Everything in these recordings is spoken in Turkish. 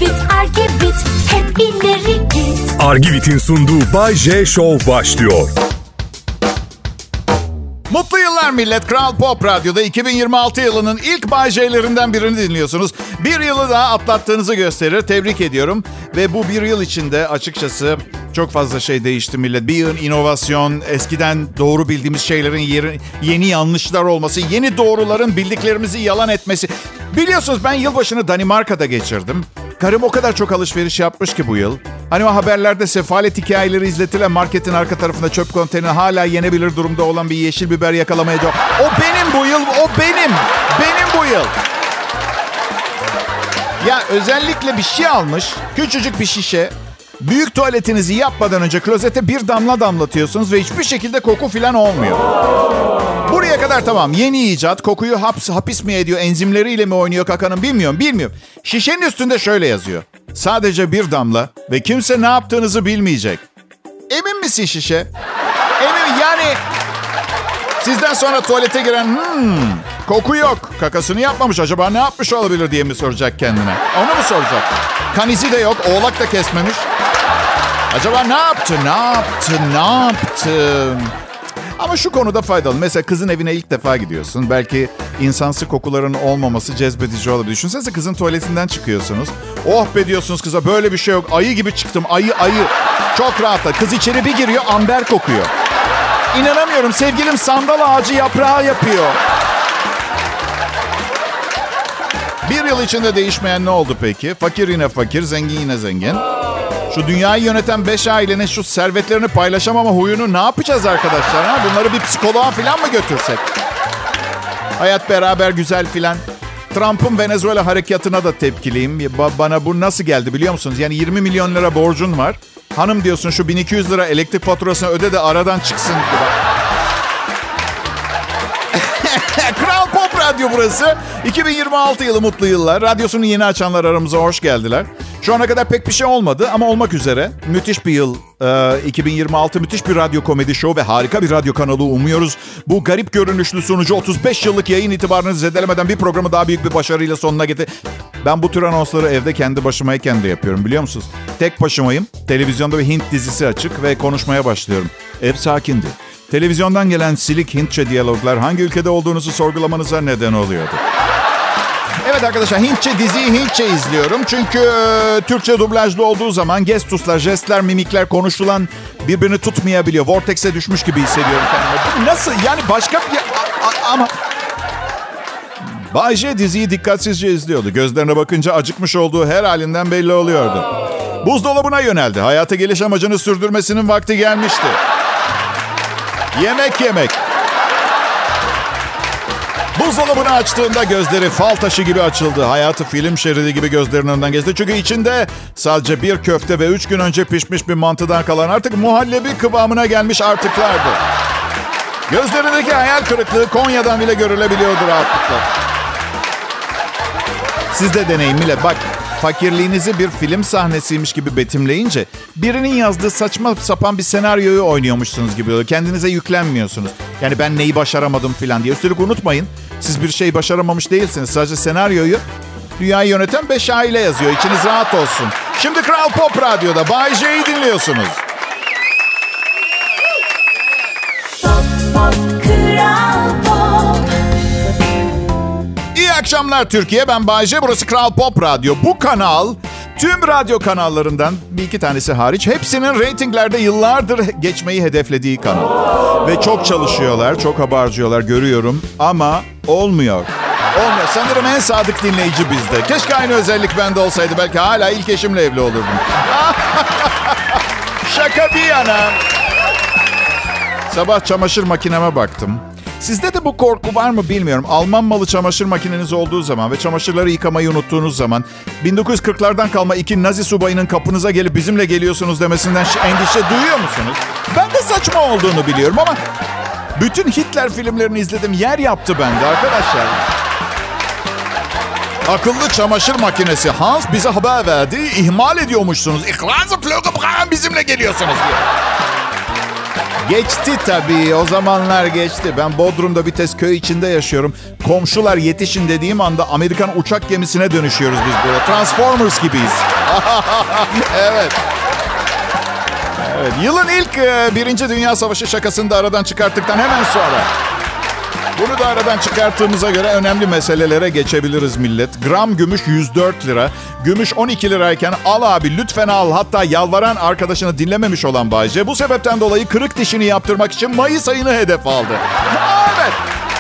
Argivit, Argivit, hep ileri git. Argivit'in sunduğu Bay J Show başlıyor. Mutlu yıllar millet. Kral Pop Radyo'da 2026 yılının ilk Bay J'lerinden birini dinliyorsunuz. Bir yılı daha atlattığınızı gösterir. Tebrik ediyorum. Ve bu bir yıl içinde açıkçası çok fazla şey değişti millet. Bir yıl inovasyon, eskiden doğru bildiğimiz şeylerin yeni yanlışlar olması, yeni doğruların bildiklerimizi yalan etmesi. Biliyorsunuz ben yılbaşını Danimarka'da geçirdim. Karım o kadar çok alışveriş yapmış ki bu yıl. Hani o haberlerde sefalet hikayeleri izletilen marketin arka tarafında çöp konteyneri hala yenebilir durumda olan bir yeşil biber yakalamaya çalışıyor. O benim bu yıl, o benim. Benim bu yıl. Ya özellikle bir şey almış, küçücük bir şişe. Büyük tuvaletinizi yapmadan önce klozete bir damla damlatıyorsunuz ve hiçbir şekilde koku falan olmuyor. Buraya kadar tamam. Yeni icat. Kokuyu hapis mi ediyor, enzimleriyle mi oynuyor kakanın bilmiyorum. Şişenin üstünde şöyle yazıyor. Sadece bir damla ve kimse ne yaptığınızı bilmeyecek. Emin misin şişe? Emin yani sizden sonra tuvalete giren koku yok. Kakasını yapmamış. Acaba ne yapmış olabilir diye mi soracak kendine? Onu mu soracak? Kan izi de yok. Oğlak da kesmemiş. Acaba ne yaptı? Ama şu konuda faydalı. Mesela kızın evine ilk defa gidiyorsun. Belki insansı kokuların olmaması cezbedici olabilir. Düşünsenize kızın tuvaletinden çıkıyorsunuz. Oh be diyorsunuz kıza, böyle bir şey yok. Ayı gibi çıktım. Ayı. Çok rahatla. Kız içeri bir giriyor, amber kokuyor. İnanamıyorum, sevgilim sandal ağacı yaprağı yapıyor. Bir yıl içinde değişmeyen ne oldu peki? Fakir yine fakir, zengin yine zengin. Şu dünyayı yöneten 5 ailenin şu servetlerini paylaşamama huyunu ne yapacağız arkadaşlar? Ha? Bunları bir psikoloğa falan mı götürsek? Hayat beraber güzel filan. Trump'ın Venezuela harekatına da tepkiliyim. Bana bu nasıl geldi biliyor musunuz? Yani 20 milyon lira borcun var. Hanım diyorsun şu 1200 lira elektrik faturasını öde de aradan çıksın. Kral Pop Radyo burası. 2026 yılı mutlu yıllar. Radyosunu yeni açanlar aramıza hoş geldiler. Şu ana kadar pek bir şey olmadı ama olmak üzere. Müthiş bir yıl. 2026 müthiş bir radyo komedi show ve harika bir radyo kanalı umuyoruz. Bu garip görünüşlü sunucu 35 yıllık yayın itibarını zedelemeden bir programı daha büyük bir başarıyla sonuna getir. Ben bu tür anonsları evde kendi başımayken de yapıyorum biliyor musunuz? Tek başımayım. Televizyonda bir Hint dizisi açık ve konuşmaya başlıyorum. Ev sakindi. Televizyondan gelen silik Hintçe diyaloglar hangi ülkede olduğunuzu sorgulamanıza neden oluyordu. Evet arkadaşlar, Hintçe diziyi Hintçe izliyorum. Çünkü Türkçe dublajlı olduğu zaman gestuslar, jestler, mimikler konuşulan birbirini tutmayabiliyor. Vortex'e düşmüş gibi hissediyorum kendimi. Nasıl? Yani başka bir... Ama... Bay J diziyi dikkatsizce izliyordu. Gözlerine bakınca acıkmış olduğu her halinden belli oluyordu. Buzdolabına yöneldi. Hayata geliş amacını sürdürmesinin vakti gelmişti. Yemek. Buzdolabını açtığında gözleri fal taşı gibi açıldı. Hayatı film şeridi gibi gözlerinin önünden geçti. Çünkü içinde sadece bir köfte ve 3 gün önce pişmiş bir mantıdan kalan artık muhallebi kıvamına gelmiş artıklardı. Gözlerindeki hayal kırıklığı Konya'dan bile görülebiliyordu rahatlıkla. Siz de deneyin millet. Bak, fakirliğinizi bir film sahnesiymiş gibi betimleyince birinin yazdığı saçma sapan bir senaryoyu oynuyormuşsunuz gibi oluyor. Kendinize yüklenmiyorsunuz. Yani ben neyi başaramadım falan diye. Üstelik unutmayın, siz bir şey başaramamış değilsiniz. Sadece senaryoyu dünyayı yöneten 5 aile yazıyor. İçiniz rahat olsun. Şimdi Kral Pop Radyo'da Bay J'yi dinliyorsunuz. İyi akşamlar Türkiye, ben Bay J. Burası Kral Pop Radyo. Bu kanal tüm radyo kanallarından bir iki tanesi hariç hepsinin reytinglerde yıllardır geçmeyi hedeflediği kanal. Ve çok çalışıyorlar, çok abartıyorlar görüyorum ama olmuyor. Sanırım en sadık dinleyici bizde. Keşke aynı özellik bende olsaydı. Belki hala ilk eşimle evli olurdum. Şaka bir yana. Sabah çamaşır makineme baktım. Sizde de bu korku var mı bilmiyorum. Alman malı çamaşır makineniz olduğu zaman ve çamaşırları yıkamayı unuttuğunuz zaman 1940'lardan kalma 2 Nazi subayının kapınıza gelip bizimle geliyorsunuz demesinden endişe duyuyor musunuz? Ben de saçma olduğunu biliyorum ama bütün Hitler filmlerini izledim. Yer yaptı bende arkadaşlar. Akıllı çamaşır makinesi Hans bize haber verdi. İhmal ediyormuşsunuz. İhlası flöge bizimle geliyorsunuz diye. Geçti tabii. O zamanlar geçti. Ben Bodrum'da bir tez köy içinde yaşıyorum. Komşular yetişin dediğim anda Amerikan uçak gemisine dönüşüyoruz biz böyle. Transformers gibiyiz. Evet. Evet. Yılın ilk Birinci Dünya Savaşı şakasını da aradan çıkarttıktan hemen sonra. Bunu da aradan çıkarttığımıza göre önemli meselelere geçebiliriz millet. Gram gümüş 104 lira. Gümüş 12 lirayken al abi lütfen al. Hatta yalvaran arkadaşını dinlememiş olan Bayce. Bu sebepten dolayı kırık dişini yaptırmak için Mayıs ayını hedef aldı. Evet.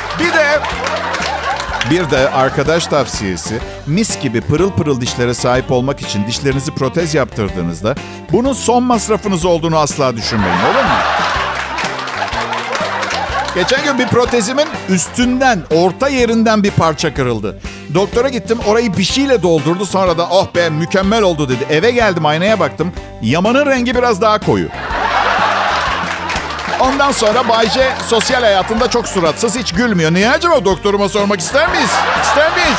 Bir de arkadaş tavsiyesi, mis gibi pırıl pırıl dişlere sahip olmak için dişlerinizi protez yaptırdığınızda bunun son masrafınız olduğunu asla düşünmeyin, olur mu? Geçen gün bir protezimin üstünden, orta yerinden bir parça kırıldı. Doktora gittim, orayı bir şeyle doldurdu. Sonra da oh be mükemmel oldu dedi. Eve geldim, aynaya baktım. Yamanın rengi biraz daha koyu. Ondan sonra Bayce sosyal hayatında çok suratsız, hiç gülmüyor. Niye acaba, doktoruma sormak ister miyiz? İster miyiz?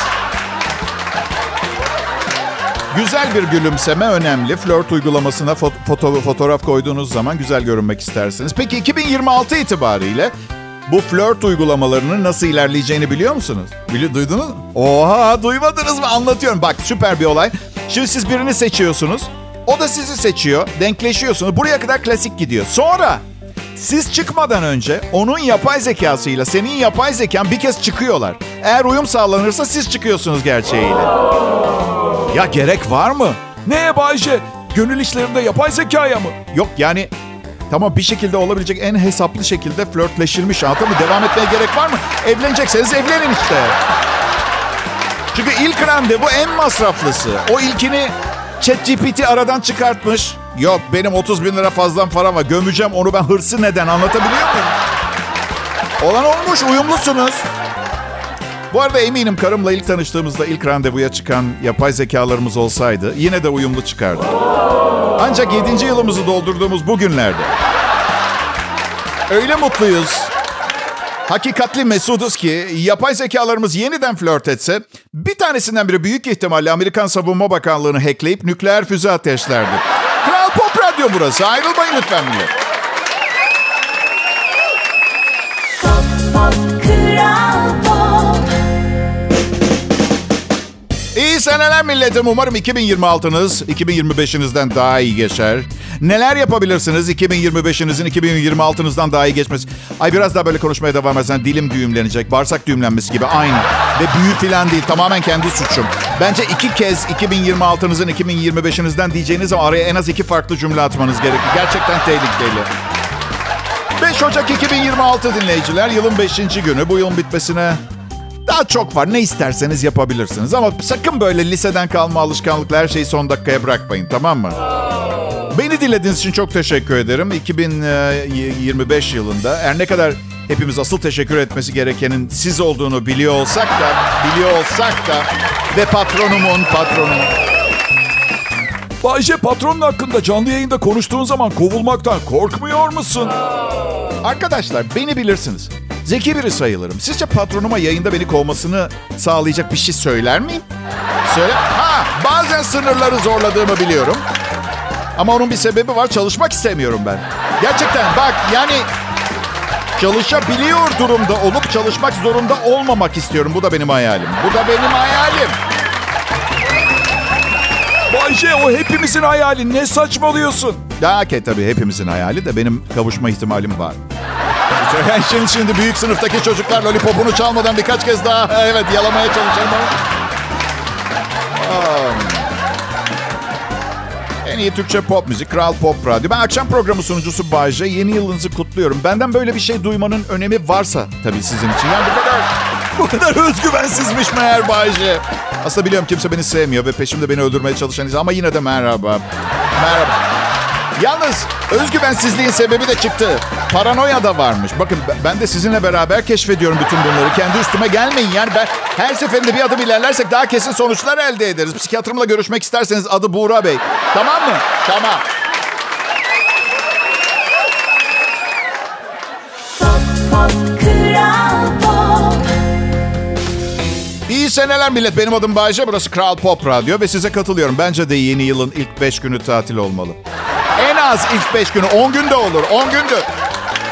Güzel bir gülümseme önemli. Flört uygulamasına fotoğraf koyduğunuz zaman güzel görünmek istersiniz. Peki 2026 itibariyle bu flört uygulamalarının nasıl ilerleyeceğini biliyor musunuz? Duydunuz mu? Oha, duymadınız mı? Anlatıyorum. Bak, süper bir olay. Şimdi siz birini seçiyorsunuz. O da sizi seçiyor. Denkleşiyorsunuz. Buraya kadar klasik gidiyor. Sonra siz çıkmadan önce onun yapay zekasıyla senin yapay zekan bir kez çıkıyorlar. Eğer uyum sağlanırsa siz çıkıyorsunuz gerçeğiyle. Ya gerek var mı? Neye Bayce? Gönül işlerinde yapay zekaya mı? Yok yani tamam, bir şekilde olabilecek en hesaplı şekilde flörtleşilmiş. Anladın mı? Devam etmeye gerek var mı? Evlenecekseniz evlenin işte. Çünkü ilk randevu en masraflısı. O ilkini ChatGPT aradan çıkartmış. Yok, benim 30 bin lira fazladan para var. Gömeceğim onu ben, hırsı neden, anlatabiliyor muyum? Olan olmuş, uyumlusunuz. Bu arada eminim karımla ilk tanıştığımızda ilk randevuya çıkan yapay zekalarımız olsaydı yine de uyumlu çıkardı. Ancak 7. yılımızı doldurduğumuz bu günlerde öyle mutluyuz, hakikatli mesuduz ki yapay zekalarımız yeniden flört etse bir tanesinden biri büyük ihtimalle Amerikan Savunma Bakanlığı'nı hackleyip nükleer füze ateşlerdi. Kral Pop Radyo burası. Ayrılmayın lütfen millet. Pop, pop, Kral Pop. İyi seneler milletim. Umarım 2026'nız 2025'inizden daha iyi geçer. Neler yapabilirsiniz 2025'inizin 2026'nızdan daha iyi geçmesi? Ay, biraz daha böyle konuşmaya devam etsen dilim düğümlenecek. Bağırsak düğümlenmesi gibi, aynı. Ve büyü falan değil, tamamen kendi suçum. Bence 2 kez 2026'nızın 2025'inizden diyeceğiniz zaman araya en az 2 farklı cümle atmanız gerekir. Gerçekten tehlikeli. 5 Ocak 2026 dinleyiciler. Yılın 5. günü. Bu yılın bitmesine daha çok var. Ne isterseniz yapabilirsiniz. Ama sakın böyle liseden kalma alışkanlıkla her şeyi son dakikaya bırakmayın, tamam mı? Beni dinlediğiniz için çok teşekkür ederim. 2025 yılında her ne kadar hepimiz asıl teşekkür etmesi gerekenin siz olduğunu biliyor olsak da ve patronumun Bayce, patronun hakkında canlı yayında konuştuğun zaman kovulmaktan korkmuyor musun? Arkadaşlar, beni bilirsiniz. Zeki biri sayılırım. Sizce patronuma yayında beni kovmasını sağlayacak bir şey söyler miyim? Söyle. Bazen sınırları zorladığımı biliyorum. Ama onun bir sebebi var. Çalışmak istemiyorum ben. Gerçekten bak, yani çalışabiliyor durumda olup çalışmak zorunda olmamak istiyorum. Bu da benim hayalim. Bayce, o hepimizin hayali. Ne saçmalıyorsun? Tabii hepimizin hayali de benim kavuşma ihtimalim var. Şimdi büyük sınıftaki çocuklar lollipopunu çalmadan birkaç kez daha yalamaya çalışalım. En iyi Türkçe pop müzik, Kral Pop Radyo. Ben akşam programı sunucusu Bayce. Yeni yılınızı kutluyorum. Benden böyle bir şey duymanın önemi varsa tabii sizin için. Yani bu kadar özgüvensizmiş meğer Bayce. Aslında biliyorum kimse beni sevmiyor ve peşimde beni öldürmeye çalışan insan, ama yine de merhaba. Yalnız özgüvensizliğin sebebi de çıktı. Paranoya da varmış. Bakın, ben de sizinle beraber keşfediyorum bütün bunları. Kendi üstüme gelmeyin. Yani ben her seferinde bir adım ilerlersek daha kesin sonuçlar elde ederiz. Psikiyatrımla görüşmek isterseniz adı Buğra Bey. Tamam mı? Tamam. İyi seneler millet. Benim adım Bayce. Burası Kral Pop Radyo ve size katılıyorum. Bence de yeni yılın ilk 5 günü tatil olmalı. En az ilk 5 günü. 10 gün de olur. 10 gündür.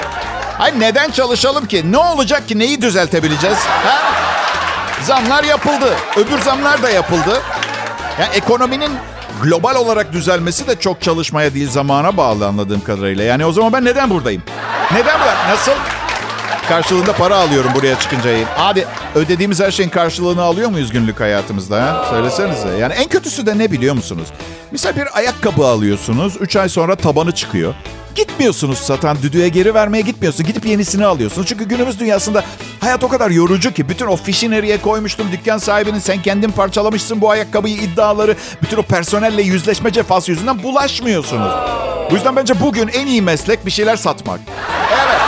Hayır, neden çalışalım ki? Ne olacak ki? Neyi düzeltebileceğiz? Ha? Zamlar yapıldı. Öbür zamlar da yapıldı. Yani ekonominin global olarak düzelmesi de çok çalışmaya değil, zamana bağlı anladığım kadarıyla. Yani o zaman ben neden buradayım? Neden burada? Nasıl? Karşılığında para alıyorum buraya çıkınca. Hadi, ödediğimiz her şeyin karşılığını alıyor muyuz günlük hayatımızda? Ha? Söylesenize. Yani en kötüsü de ne biliyor musunuz? Mesela bir ayakkabı alıyorsunuz. 3 ay sonra tabanı çıkıyor. Gitmiyorsunuz satan düdüğe, geri vermeye gitmiyorsun. Gidip yenisini alıyorsunuz. Çünkü günümüz dünyasında hayat o kadar yorucu ki. Bütün o fişi nereye koymuştum, dükkan sahibinin sen kendin parçalamışsın bu ayakkabıyı iddiaları. Bütün o personelle yüzleşme cefası yüzünden bulaşmıyorsunuz. Bu yüzden bence bugün en iyi meslek bir şeyler satmak. Evet.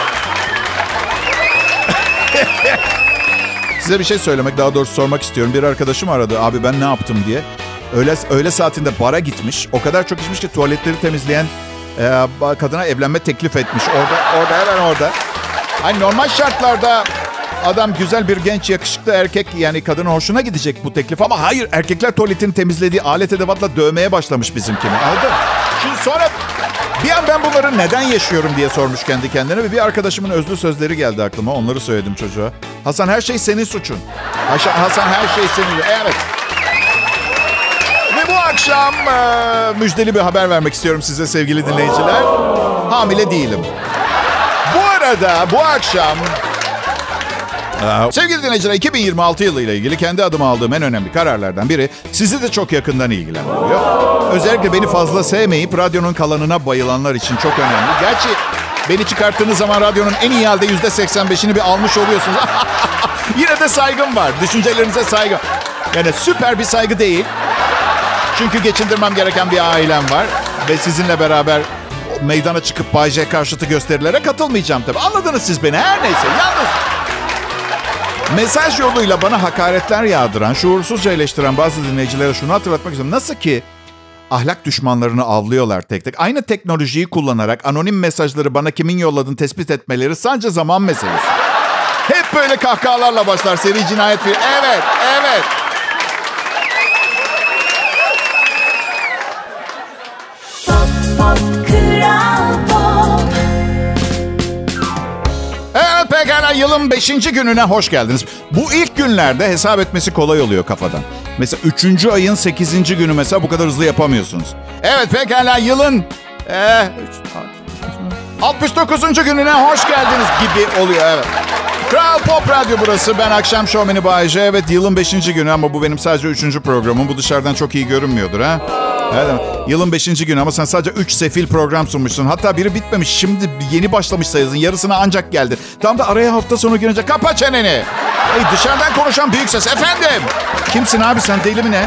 Size bir şey söylemek, daha doğrusu sormak istiyorum. Bir arkadaşım aradı. Abi ben ne yaptım diye. Öğle saatinde bara gitmiş. O kadar çok içmiş ki tuvaletleri temizleyen kadına evlenme teklif etmiş. Orada. Hani normal şartlarda adam güzel bir genç yakışıklı erkek, yani kadının hoşuna gidecek bu teklif. Ama hayır, erkekler tuvaletini temizlediği alet edevatla dövmeye başlamış bizimkini. Anladın? Şimdi sonra bir an ben bunları neden yaşıyorum diye sormuş kendi kendine. Ve bir arkadaşımın özlü sözleri geldi aklıma. Onları söyledim çocuğa. Hasan, her şey senin suçun. Hasan, her şey senin. Evet. Ve bu akşam müjdeli bir haber vermek istiyorum size sevgili dinleyiciler. Hamile değilim. Bu arada bu akşam sevgili dinleyiciler, 2026 yılı ile ilgili kendi adıma aldığım en önemli kararlardan biri sizi de çok yakından ilgilendiriyor. Özellikle beni fazla sevmeyip radyonun kalanına bayılanlar için çok önemli. Gerçi beni çıkarttığınız zaman radyonun en iyi halde %85'ini bir almış oluyorsunuz. Yine de saygım var. Düşüncelerinize saygı. Yani süper bir saygı değil. Çünkü geçindirmem gereken bir ailem var. Ve sizinle beraber meydana çıkıp Bay J karşıtı gösterilere katılmayacağım tabii. Anladınız siz beni. Her neyse. Yalnız mesaj yoluyla bana hakaretler yağdıran, şuursuzca eleştiren bazı dinleyicilere şunu hatırlatmak istiyorum. Nasıl ki ahlak düşmanlarını avlıyorlar tek tek. Aynı teknolojiyi kullanarak anonim mesajları bana kimin yolladığını tespit etmeleri sadece zaman meselesi. Hep böyle kahkahalarla başlar seri cinayet filmi. Evet. Evet, pekala, yılın 5. gününe hoş geldiniz. Bu ilk günlerde hesap etmesi kolay oluyor kafadan. Mesela 3. ayın 8. günü mesela bu kadar hızlı yapamıyorsunuz. Evet, pekala, yılın 69. gününe hoş geldiniz gibi oluyor, evet. Kral Pop Radyo burası. Ben akşam şovmeni Bay J. Evet, yılın 5. günü ama bu benim sadece 3. programım. Bu dışarıdan çok iyi görünmüyordur ha. Evet, yılın 5. günü ama sen sadece 3 sefil program sunmuşsun. Hatta biri bitmemiş. Şimdi yeni başlamış sayılsın. Yarısına ancak geldi. Tam da araya hafta sonu girince kapa çeneni. Dışarıdan konuşan büyük ses. Efendim. Kimsin abi sen, deli mi ne?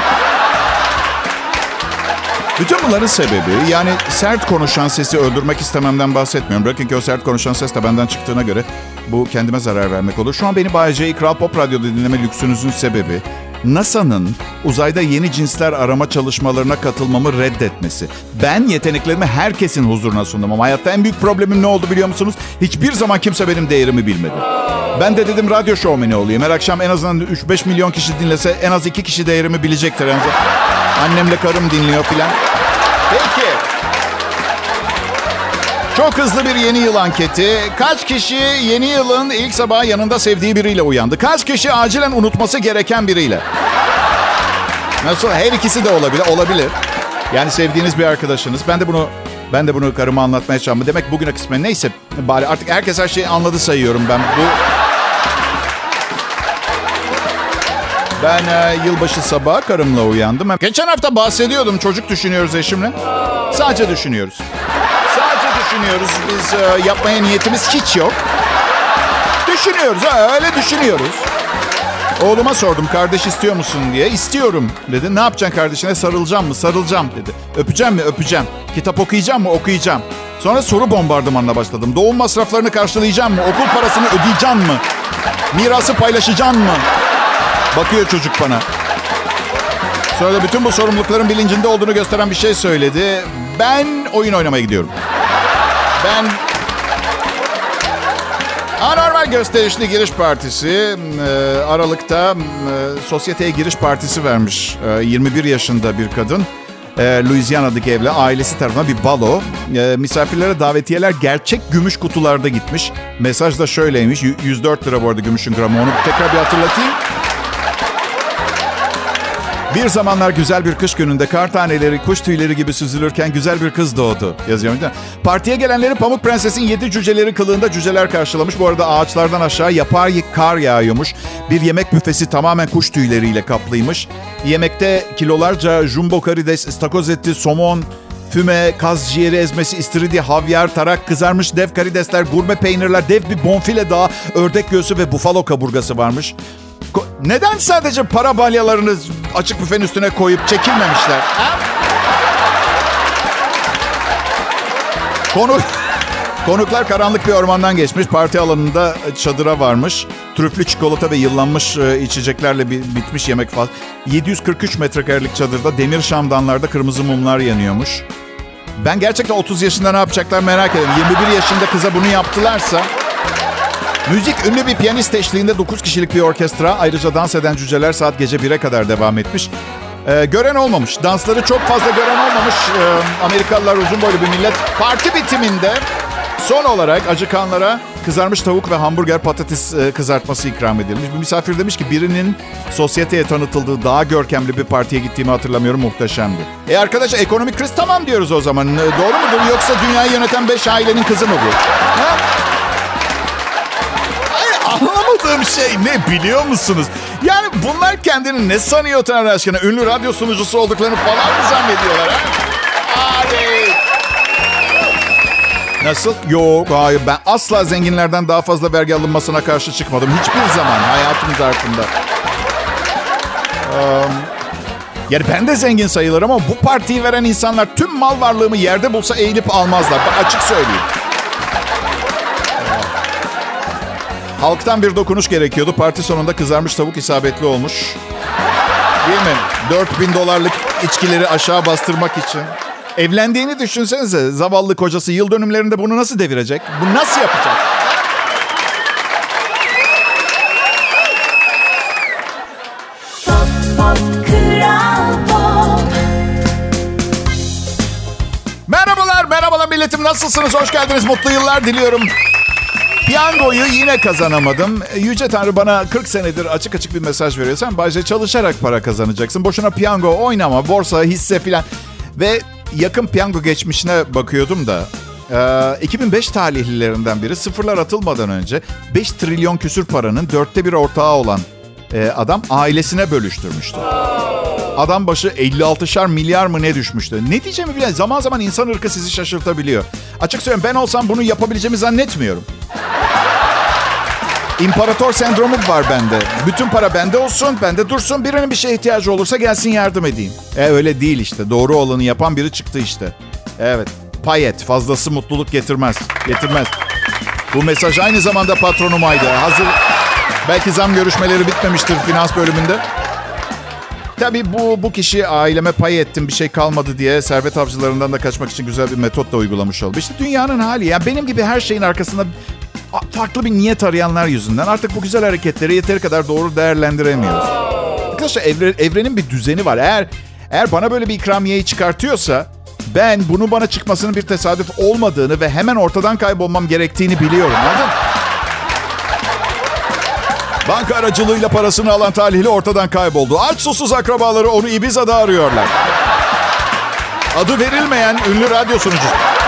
Bütün bunların sebebi, yani sert konuşan sesi öldürmek istememden bahsetmiyorum. Bırakın ki o sert konuşan ses de benden çıktığına göre bu kendime zarar vermek olur. Şu an beni Bay J'yi Kral Pop Radyo'da dinleme lüksünüzün sebebi NASA'nın uzayda yeni cinsler arama çalışmalarına katılmamı reddetmesi. Ben yeteneklerimi herkesin huzuruna sundum ama hayatta en büyük problemim ne oldu biliyor musunuz? Hiçbir zaman kimse benim değerimi bilmedi. Ben de dedim radyo şovmeni olayım. Her akşam en azından 3-5 milyon kişi dinlese en az 2 kişi değerimi bilecektir. Yani annemle karım dinliyor filan. Peki. Çok hızlı bir yeni yıl anketi. Kaç kişi yeni yılın ilk sabahı yanında sevdiği biriyle uyandı? Kaç kişi acilen unutması gereken biriyle? Nasıl? Her ikisi de olabilir. Yani sevdiğiniz bir arkadaşınız. Ben de bunu karıma anlatmaya çalışıyorum. Demek bugüne kısmen neyse. Bari artık herkes her şeyi anladı sayıyorum ben. Ben yılbaşı sabahı karımla uyandım. Geçen hafta bahsediyordum. Çocuk düşünüyoruz eşimle. Sadece düşünüyoruz. Biz yapmaya niyetimiz hiç yok. Düşünüyoruz. Öyle düşünüyoruz. Oğluma sordum, kardeş istiyor musun diye. İstiyorum dedi. Ne yapacaksın kardeşine? Sarılacağım mı? Sarılacağım dedi. Öpeceğim mi? Öpeceğim. Kitap okuyacağım mı? Okuyacağım. Sonra soru bombardımanına başladım. Doğum masraflarını karşılayacağım mı? Okul parasını ödeyeceğim mi? Mirası paylaşacağım mı? Bakıyor çocuk bana. Sonra da bütün bu sorumlulukların bilincinde olduğunu gösteren bir şey söyledi. Ben oyun oynamaya gidiyorum. Ben anormal gösterişli giriş partisi Aralık'ta sosyeteye giriş partisi vermiş 21 yaşında bir kadın. Louisiana'daki evle ailesi tarafından bir balo. Misafirlere davetiyeler gerçek gümüş kutularda gitmiş. Mesaj da şöyleymiş. 104 lira bu arada gümüşün gramı. Onu tekrar bir hatırlatayım. Bir zamanlar güzel bir kış gününde kar taneleri kuş tüyleri gibi süzülürken güzel bir kız doğdu. Yazıyor. Partiye gelenleri Pamuk Prenses'in 7 cüceleri kılığında cüceler karşılamış. Bu arada ağaçlardan aşağı yapay kar yağıyormuş. Bir yemek büfesi tamamen kuş tüyleriyle kaplıymış. Yemekte kilolarca jumbo karides, istakoz eti, somon, füme, kaz ciğeri ezmesi, istiridye, havyar, tarak, kızarmış dev karidesler, gurme peynirler, dev bir bonfile dağı, ördek göğsü ve bufalo kaburgası varmış. Neden sadece para balyalarını açık büfenin üstüne koyup çekilmemişler? Ha? Konuklar karanlık bir ormandan geçmiş. Parti alanında çadıra varmış. Trüflü çikolata ve yıllanmış içeceklerle bitmiş yemek falan. 743 metrekarelik çadırda demir şamdanlarda kırmızı mumlar yanıyormuş. Ben gerçekten 30 yaşında ne yapacaklar merak ediyorum. 21 yaşında kıza bunu yaptılarsa... Müzik ünlü bir piyanist eşliğinde 9 kişilik bir orkestra. Ayrıca dans eden cüceler saat gece 1'e kadar devam etmiş. Gören olmamış. Dansları çok fazla gören olmamış. Amerikalılar uzun boylu bir millet. Parti bitiminde son olarak acıkanlara kızarmış tavuk ve hamburger patates kızartması ikram edilmiş. Bir misafir demiş ki birinin sosyeteye tanıtıldığı daha görkemli bir partiye gittiğimi hatırlamıyorum. Muhteşemdi. Arkadaşlar ekonomik kriz tamam diyoruz o zaman. Doğru mudur? Yoksa dünyayı yöneten 5 ailenin kızı mı bu? Ha? Anlamadığım şey ne biliyor musunuz? Yani bunlar kendini ne sanıyor Tanrı aşkına? Ünlü radyo sunucusu olduklarını falan mı zannediyorlar? Hadi. Nasıl? Yok, hayır. Ben asla zenginlerden daha fazla vergi alınmasına karşı çıkmadım. Hiçbir zaman hayatım zarfında. Yani ben de zengin sayılırım ama bu partiyi veren insanlar tüm mal varlığımı yerde bulsa eğilip almazlar. Bak, açık söyleyeyim. Halktan bir dokunuş gerekiyordu. Parti sonunda kızarmış tavuk isabetli olmuş. Değil mi? $4,000 içkileri aşağı bastırmak için. Evlendiğini düşünsenize. Zavallı kocası yıl dönümlerinde bunu nasıl devirecek? Bu nasıl yapacak? Merhabalar milletim. Nasılsınız? Hoş geldiniz. Mutlu yıllar diliyorum. Piyangoyu yine kazanamadım. Yüce Tanrı bana 40 senedir açık açık bir mesaj veriyor. Sen Bayce çalışarak para kazanacaksın. Boşuna piyango oynama, borsa, hisse filan. Ve yakın piyango geçmişine bakıyordum da 2005 talihlilerinden biri sıfırlar atılmadan önce 5 trilyon küsür paranın 1/4 ortağı olan adam ailesine bölüştürmüştü. Adam başı 56'şar milyar mı ne düşmüştü. Ne diyeceğimi bilen zaman zaman insan ırkı sizi şaşırtabiliyor. Açık söyleyeyim ben olsam bunu yapabileceğimi zannetmiyorum. İmparator sendromu var bende. Bütün para bende olsun, bende dursun. Birinin bir şeye ihtiyacı olursa gelsin yardım edeyim. Öyle değil işte. Doğru olanı yapan biri çıktı işte. Evet. Payet. Fazlası mutluluk getirmez. Getirmez. Bu mesaj aynı zamanda patronumaydı. Hazır. Belki zam görüşmeleri bitmemiştir finans bölümünde. Tabii bu kişi aileme pay ettim bir şey kalmadı diye servet avcılarından da kaçmak için güzel bir metot da uygulamış oldu. İşte dünyanın hali ya. Benim gibi her şeyin arkasında farklı bir niyet arayanlar yüzünden artık bu güzel hareketleri yeteri kadar doğru değerlendiremiyoruz. Arkadaşlar evrenin bir düzeni var. Eğer bana böyle bir ikramiyeyi çıkartıyorsa ben bunun bana çıkmasının bir tesadüf olmadığını ve hemen ortadan kaybolmam gerektiğini biliyorum. Anladın mı? Banka aracılığıyla parasını alan talihli ortadan kayboldu. Aç susuz akrabaları onu Ibiza'da arıyorlar. Adı verilmeyen ünlü radyo sunucusu.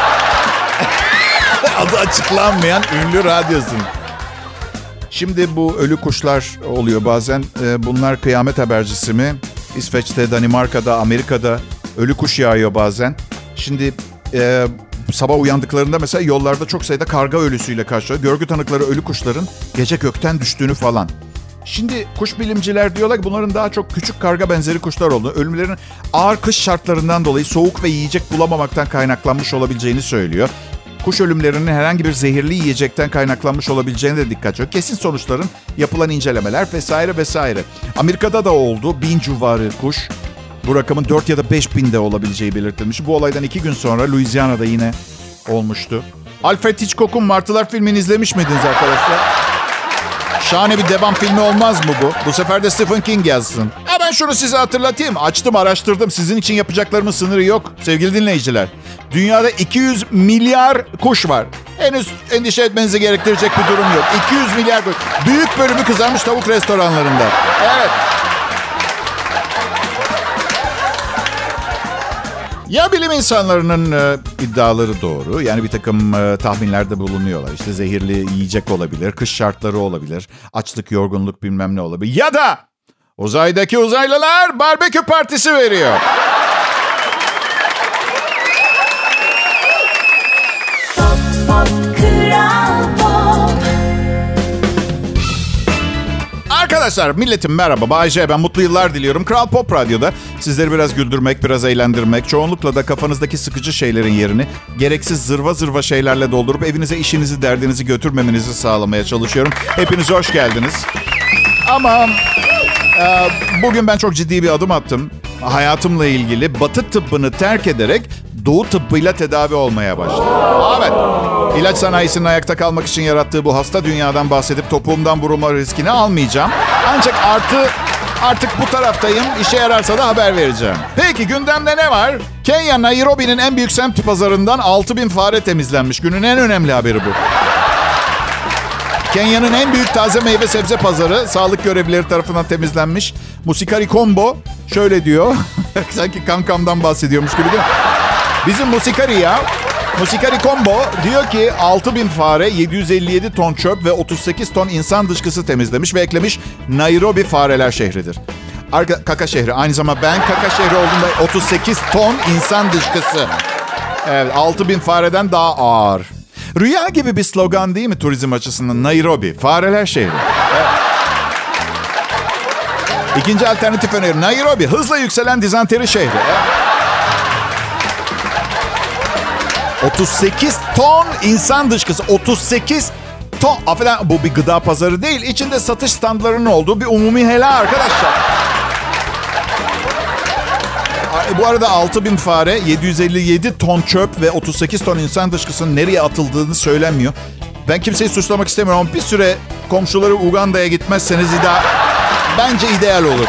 Adı açıklanmayan ünlü radyo sunucusu. Şimdi bu ölü kuşlar oluyor bazen. Bunlar kıyamet habercisi mi? İsveç'te, Danimarka'da, Amerika'da ölü kuş yağıyor bazen. Şimdi sabah uyandıklarında mesela yollarda çok sayıda karga ölüsüyle karşılıyor. Görgü tanıkları ölü kuşların gece gökten düştüğünü falan. Şimdi kuş bilimciler diyorlar ki bunların daha çok küçük karga benzeri kuşlar olduğunu, ölümlerin ağır kış şartlarından dolayı soğuk ve yiyecek bulamamaktan kaynaklanmış olabileceğini söylüyor. Kuş ölümlerinin herhangi bir zehirli yiyecekten kaynaklanmış olabileceğine de dikkat çekiyor. Kesin sonuçların yapılan incelemeler vesaire vesaire. Amerika'da da oldu 1000 civarı kuş. Bu rakamın 4 ya da 5 binde olabileceği belirtilmiş. Bu olaydan 2 gün sonra Louisiana'da yine olmuştu. Alfred Hitchcock'un Martılar filmini izlemiş miydiniz arkadaşlar? Şahane bir devam filmi olmaz mı bu? Bu sefer de Stephen King yazsın. Ben Ben şunu size hatırlatayım. Açtım, araştırdım. Sizin için yapacaklarımın sınırı yok sevgili dinleyiciler. Dünyada 200 milyar kuş var. Henüz endişe etmenizi gerektirecek bir durum yok. 200 milyar kuş. Büyük bölümü kızarmış tavuk restoranlarında. Evet. Ya bilim insanlarının iddiaları doğru. Yani bir takım tahminlerde bulunuyorlar. İşte zehirli yiyecek olabilir, kış şartları olabilir, açlık, yorgunluk bilmem ne olabilir. Ya da uzaydaki uzaylılar barbekü partisi veriyor. Arkadaşlar, milletim merhaba. Bay J, ben mutlu yıllar diliyorum. Kral Pop Radyo'da sizleri biraz güldürmek, biraz eğlendirmek, çoğunlukla da kafanızdaki sıkıcı şeylerin yerini gereksiz zırva şeylerle doldurup evinize işinizi, derdinizi götürmemenizi sağlamaya çalışıyorum. Hepiniz hoş geldiniz. Ama bugün ben çok ciddi bir adım attım. Hayatımla ilgili Batı tıbbını terk ederek Doğu tıbbıyla tedavi olmaya başladım. Evet. İlaç sanayisinin ayakta kalmak için yarattığı bu hasta dünyadan bahsedip topuğumdan vurulma riskini almayacağım. Ancak artık bu taraftayım. İşe yararsa da haber vereceğim. Peki gündemde ne var? Kenya, Nairobi'nin en büyük semt pazarından 6.000 fare temizlenmiş. Günün en önemli haberi bu. Kenya'nın en büyük taze meyve sebze pazarı sağlık görevlileri tarafından temizlenmiş. Musikari Combo şöyle diyor. Sanki kankamdan bahsediyormuş gibi değil mi? Bizim Musikari Combo diyor ki 6.000 fare, 757 ton çöp ve 38 ton insan dışkısı temizlemiş ve eklemiş Nairobi fareler şehridir. Kaka şehri. Aynı zamanda ben kaka şehri olduğunda 38 ton insan dışkısı. Evet, 6.000 fareden daha ağır. Rüya gibi bir slogan değil mi turizm açısından? Nairobi, fareler şehri. Evet. İkinci alternatif öneri. Nairobi, hızla yükselen dizanteri şehri. Evet. 38 ton insan dışkısı. 38 ton. Affedersin, bu bir gıda pazarı değil. İçinde satış standlarının olduğu bir umumi helal arkadaşlar. Bu arada 6.000 fare, 757 ton çöp ve 38 ton insan dışkısının nereye atıldığını söylemiyor. Ben kimseyi suçlamak istemiyorum ama bir süre komşuları Uganda'ya gitmezseniz bence ideal olur.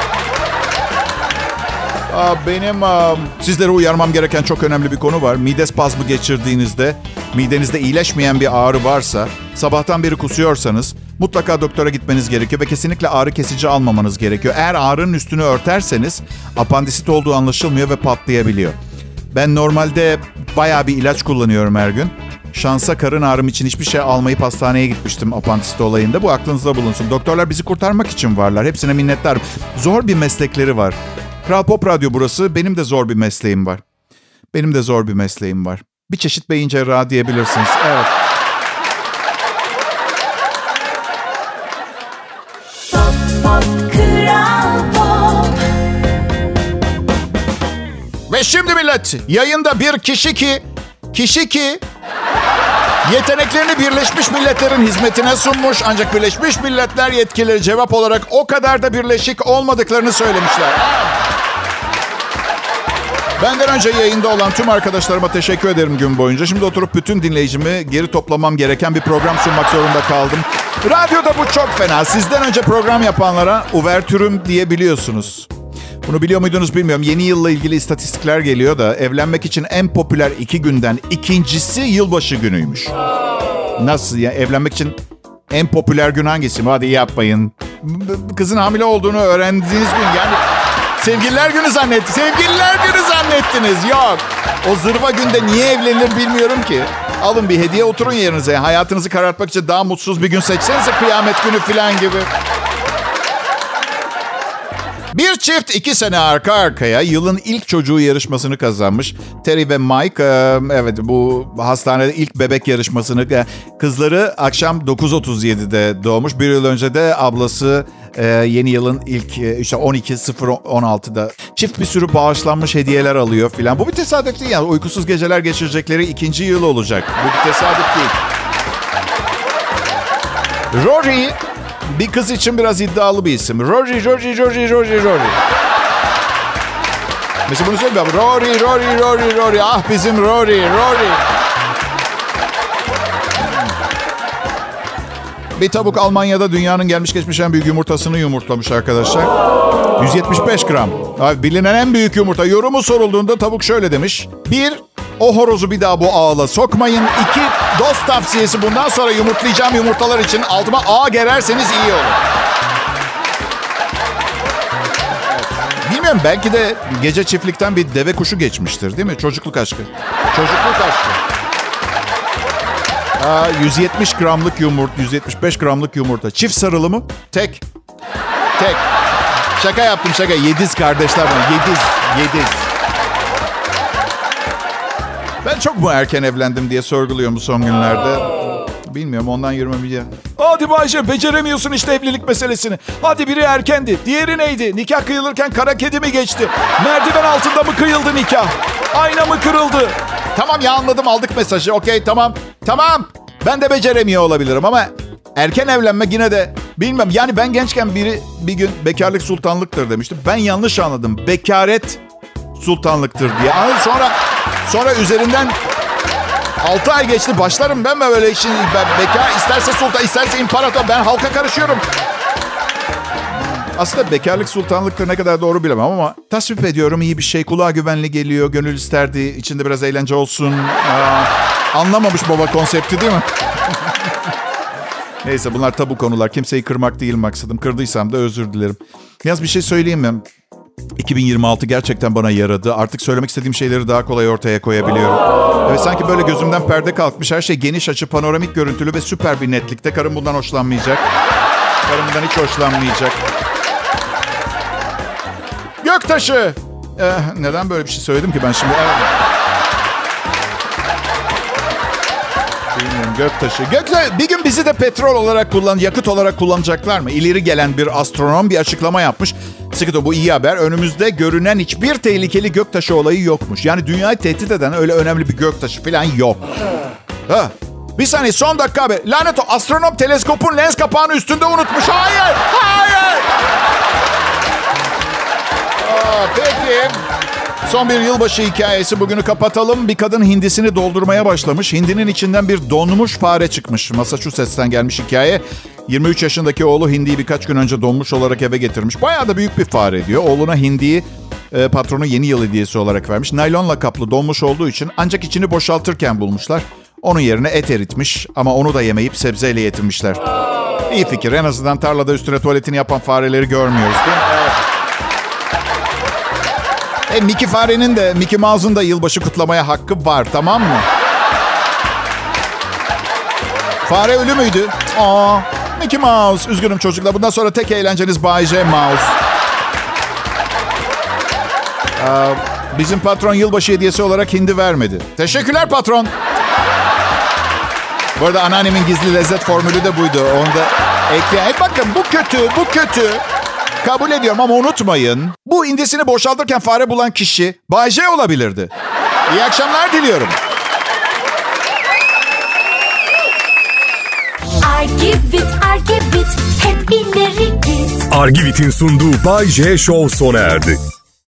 Benim sizlere uyarmam gereken çok önemli bir konu var. Mide spazmı geçirdiğinizde, midenizde iyileşmeyen bir ağrı varsa, sabahtan beri kusuyorsanız mutlaka doktora gitmeniz gerekiyor ve kesinlikle ağrı kesici almamanız gerekiyor. Eğer ağrının üstünü örterseniz apandisit olduğu anlaşılmıyor ve patlayabiliyor. Ben normalde bayağı bir ilaç kullanıyorum her gün. Şansa karın ağrım için hiçbir şey almayıp hastaneye gitmiştim apandisit olayında. Bu aklınızda bulunsun. Doktorlar bizi kurtarmak için varlar. Hepsine minnettarım. Zor bir meslekleri var. Kral Pop Radyo burası. Benim de zor bir mesleğim var. Bir çeşit beyin cerrahı diyebilirsiniz. Evet. Ve şimdi millet, yayında bir kişi ki yeteneklerini Birleşmiş Milletler'in hizmetine sunmuş. Ancak Birleşmiş Milletler yetkilileri cevap olarak o kadar da birleşik olmadıklarını söylemişler. Benden önce yayında olan tüm arkadaşlarıma teşekkür ederim gün boyunca. Şimdi oturup bütün dinleyicimi geri toplamam gereken bir program sunmak zorunda kaldım. Radyoda bu çok fena. Sizden önce program yapanlara uvertürüm diyebiliyorsunuz. Bunu biliyor muydunuz bilmiyorum. Yeni yılla ilgili istatistikler geliyor da evlenmek için en popüler 2 günden ikincisi yılbaşı günüymüş. Nasıl ya? Evlenmek için en popüler gün hangisi? Hadi yapmayın. Kızın hamile olduğunu öğrendiğiniz gün yani... Sevgililer günü zannettiniz. Yok. O zırva günde niye evlenilir bilmiyorum ki. Alın bir hediye, oturun yerinize. Hayatınızı karartmak için daha mutsuz bir gün seçsenize, kıyamet günü falan gibi. Bir çift 2 sene arka arkaya yılın ilk çocuğu yarışmasını kazanmış. Terry ve Mike, evet bu hastanede ilk bebek yarışmasını, kızları akşam 9.37'de doğmuş. Bir yıl önce de ablası yeni yılın ilk işte 12.016'da. Çift bir sürü bağışlanmış hediyeler alıyor filan. Bu bir tesadüf değil yani. Uykusuz geceler geçirecekleri 2. yıl olacak. Bu bir tesadüf değil. Rory bir kız için biraz iddialı bir isim. Rory. Mesela bunu söyleyeyim. Rory. Ah bizim Rory. Bir tavuk Almanya'da dünyanın gelmiş geçmiş en büyük yumurtasını yumurtlamış arkadaşlar. 175 gram. Abi, bilinen en büyük yumurta. Yorumu sorulduğunda tavuk şöyle demiş. 1. O horozu bir daha bu ağla sokmayın. 2. Dost tavsiyesi, bundan sonra yumurtlayacağım yumurtalar için altıma ağ gererseniz iyi olur. Bilmiyorum, belki de gece çiftlikten bir deve kuşu geçmiştir değil mi? Çocukluk aşkı. Çocukluk aşkı. 170 gramlık yumurta, 175 gramlık yumurta. Çift sarılı mı? Tek. Şaka yaptım, şaka. Yediz kardeşler bana. Yediz. Ben çok mu erken evlendim diye sorguluyorum bu son günlerde. Bilmiyorum, ondan yürümemeyeceğim. Hadi Bayce, beceremiyorsun işte evlilik meselesini. Hadi biri erkendi, diğeri neydi? Nikah kıyılırken kara kedi mi geçti? Merdiven altında mı kıyıldı nikah? Ayna mı kırıldı? Tamam ya, anladım, aldık mesajı. Okey, tamam. Ben de beceremiyor olabilirim ama erken evlenmek yine de bilmem. Yani ben gençken biri bir gün bekarlık sultanlıktır demişti. Ben yanlış anladım. Bekaret sultanlıktır diye. Sonra üzerinden 6 ay geçti. Başlarım ben mi böyle işin? Ben bekar, isterse sultan, isterse imparator. Ben halka karışıyorum. Aslında bekarlık sultanlıktır, ne kadar doğru bilemem ama tasvip ediyorum, iyi bir şey. Kulağa güvenli geliyor. Gönül isterdi. İçinde biraz eğlence olsun. Anlamamış baba konsepti değil mi? Neyse, bunlar tabu konular. Kimseyi kırmak değil maksadım. Kırdıysam da özür dilerim. Yalnız bir şey söyleyeyim mi? 2026 gerçekten bana yaradı. Artık söylemek istediğim şeyleri daha kolay ortaya koyabiliyorum. Evet, sanki böyle gözümden perde kalkmış. Her şey geniş açı, panoramik görüntülü ve süper bir netlikte. Karım bundan hoşlanmayacak. Karım bundan hiç hoşlanmayacak. Göktaşı. Neden böyle bir şey söyledim ki ben şimdi? Bilmiyorum, göktaşı. Bir gün bizi de petrol olarak yakıt olarak kullanacaklar mı? İleri gelen bir astronom bir açıklama yapmış. Sıkıntı, bu iyi haber. Önümüzde görünen hiçbir tehlikeli göktaşı olayı yokmuş. Yani dünyayı tehdit eden öyle önemli bir göktaşı falan yok. Bir saniye, son dakika haber. Lanet o, astronom teleskopun lens kapağını üstünde unutmuş. Hayır. Peki. Son bir yılbaşı hikayesi, bugünü kapatalım. Bir kadın hindisini doldurmaya başlamış. Hindinin içinden bir donmuş fare çıkmış. Massachusetts'ten gelmiş hikaye. 23 yaşındaki oğlu hindiyi birkaç gün önce donmuş olarak eve getirmiş. Bayağı da büyük bir fare diyor. Oğluna hindiyi patronu yeni yıl hediyesi olarak vermiş. Naylonla kaplı, donmuş olduğu için ancak içini boşaltırken bulmuşlar. Onun yerine et eritmiş ama onu da yemeyip sebzeyle yetirmişler. İyi fikir. En azından tarlada üstüne tuvaletini yapan fareleri görmüyoruz değil mi? Evet. Mickey farenin de, Mickey Mouse'un da yılbaşı kutlamaya hakkı var, tamam mı? Fare ölü müydü? Mickey Mouse. Üzgünüm çocuklar. Bundan sonra tek eğlenceniz Bay J Mouse. Bizim patron yılbaşı hediyesi olarak hindi vermedi. Teşekkürler patron. Bu arada anneannemin gizli lezzet formülü de buydu. Onu da ekleyin. Bakın, bu kötü. Kabul ediyorum ama unutmayın. Bu hindisini boşaltırken fare bulan kişi Bay J olabilirdi. İyi akşamlar diliyorum. Argivit, hep ileri git. Argivit'in sunduğu Bay J Show sona erdi.